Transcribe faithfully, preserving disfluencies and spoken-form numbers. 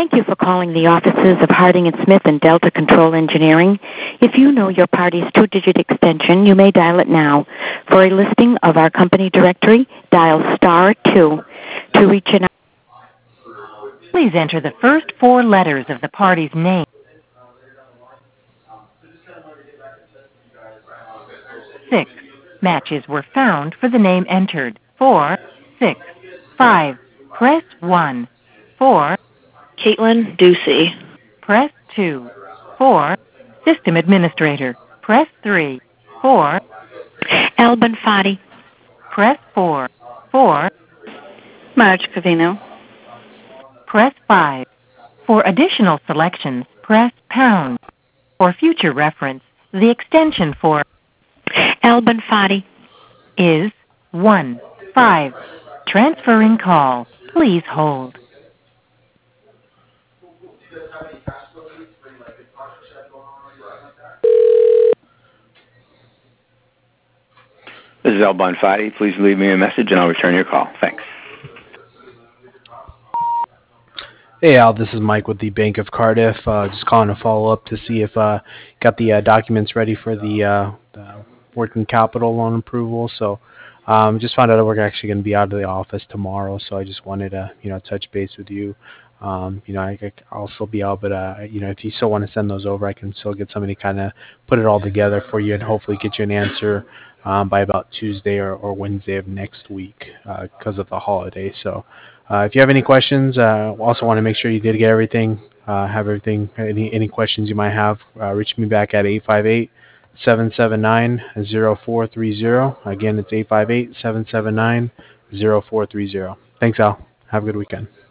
Thank you for calling the offices of Harding and Smith and Delta Control Engineering. If you know your party's two-digit extension, you may dial it now. For a listing of our company directory, dial star two. To reach an... Please enter the first four letters of the party's name. Six matches were found for the name entered. Four, six, five. Press one. Four. Caitlin Ducey. Press two. Four. System administrator. Press three. Four. Alban Fadi. Press four. Four. Marge Covino. Press five. For additional selections, press pound. For future reference, the extension for Alban Fadi is one five. Transferring call. Please hold. This is Alban Fadi. Please leave me a message and I'll return your call. Thanks. Hey Al, this is Mike with the Bank of Cardiff. Uh, just calling to follow up to see if uh, got the uh, documents ready for the, uh, the working capital loan approval. So um, just found out that we're actually going to be out of the office tomorrow. So I just wanted to you know touch base with you. Um, you know I, I'll still be out, but uh, you know if you still want to send those over, I can still get somebody kind of put it all together for you and hopefully get you an answer um, by about Tuesday or, or Wednesday of next week because uh, of the holiday. So. Uh, if you have any questions, uh, also want to make sure you did get everything, uh, have everything, any any questions you might have, uh, reach me back at eight five eight, seven seven nine, zero four three zero. Again, it's eight five eight, seven seven nine, zero four three zero. Thanks, Al. Have a good weekend.